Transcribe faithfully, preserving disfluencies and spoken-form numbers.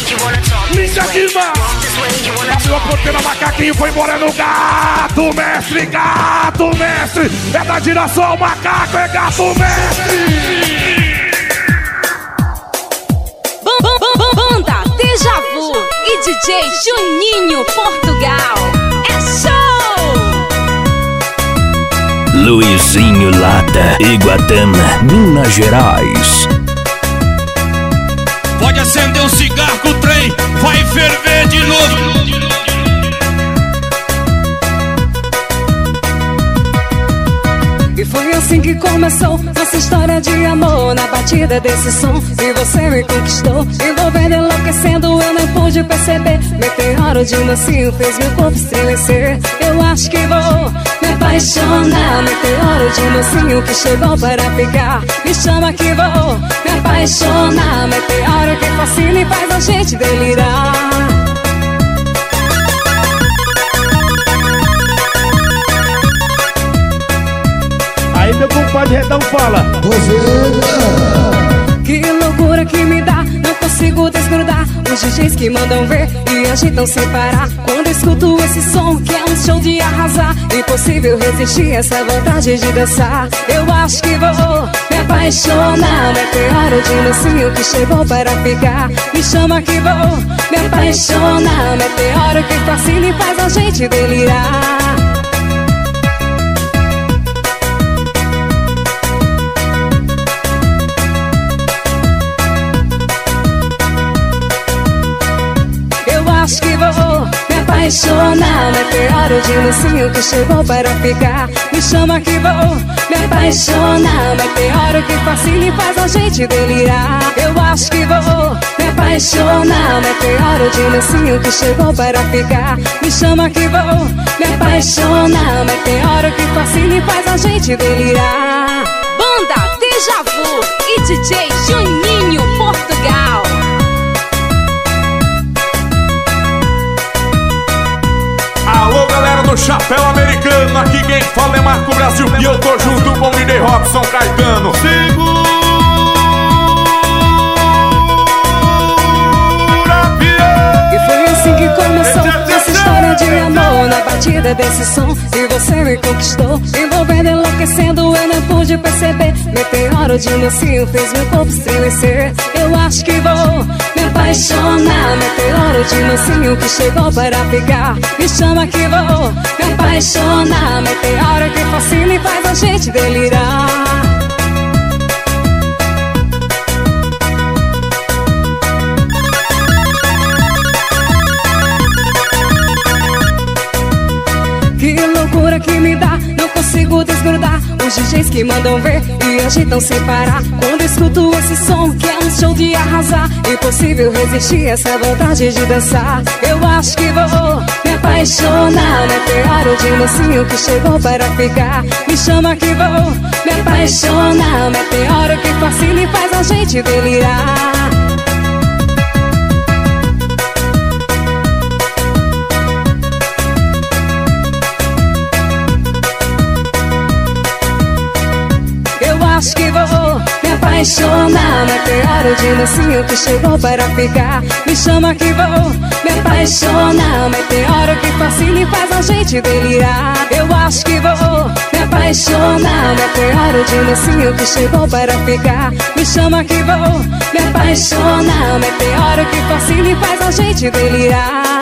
Liga aqui, mano. Abriu a porteira, macaquinho foi embora no gato, mestre, gato, mestre. É da giração, macaco, é gato, mestre. Banda Deja Vu e D J Juninho Portugal. É show! Luizinho Lata, Iguatama, Minas Gerais. Pode acender um cigarro que o trem vai ferver de novo. E foi assim que começou nossa história de amor, na batida desse som. E você me conquistou, envolvendo, enlouquecendo, eu não pude perceber. Meteoro de mansinho fez meu corpo estremecer. Eu acho que vou me apaixonar. Meteoro de mansinho que chegou para ficar. Me chama que vou me apaixonar. Meteoro que fascina e faz a gente delirar. Aí meu compadre Redão fala: que loucura que me dá, não consigo desgrudar. Os D Js que mandam ver e agitam sem parar. Quando escuto esse som que é um show de arrasar, impossível resistir essa vontade de dançar. Eu acho que vou me apaixonar. Meteoro de mansinho que chegou para ficar. Me chama que vou me apaixonar. Meteoro que fascina e faz a gente delirar. Acho que vou me apaixonar. Meteoro de mansinho que chegou para ficar. Me chama que vou me apaixonar. Meteoro que fascina e faz a gente delirar. Eu acho que vou me apaixonar. Meteoro de mansinho que chegou para ficar. Me chama que vou me apaixonar. Meteoro que fascina e faz a gente delirar. Banda Deja Vu e D J Juninho Portugal. alô galera do Chapéu Americano, aqui quem fala é Marco Brasil. E eu tô junto com o D J Robson Caetano. Segura, pior. E foi assim que começou essa história de amor, na batida desse som. E você me conquistou, envolvendo, enlouquecendo, eu não pude perceber. Meteoro de mansinho fez meu corpo estremecer. Eu acho que vou me apaixonar. Meteoro de mansinho que chegou para ficar. Me chama que vou me apaixonar. Meteoro que fascina e faz a gente delirar. Que loucura que me dá, não consigo desgrudar. Os D Js que mandam ver e agitam sem parar. Quando escuto esse som que é um show de arrasar, impossível resistir essa vontade de dançar. Eu acho que vou me apaixonar. Meteoro de mansinho que chegou para ficar. Me chama que vou me apaixonar. Meteoro que fascina e faz a gente delirar. Acho que vou me apaixonar. Meteoro de mansinho que chegou para ficar. Me chama que vou me apaixonar. Meteoro que fascina e faz a gente delirar. Eu acho que vou me apaixonar. Meteoro de mansinho que chegou para ficar. Me chama que vou me apaixonar. Meteoro que fascina e faz a gente delirar.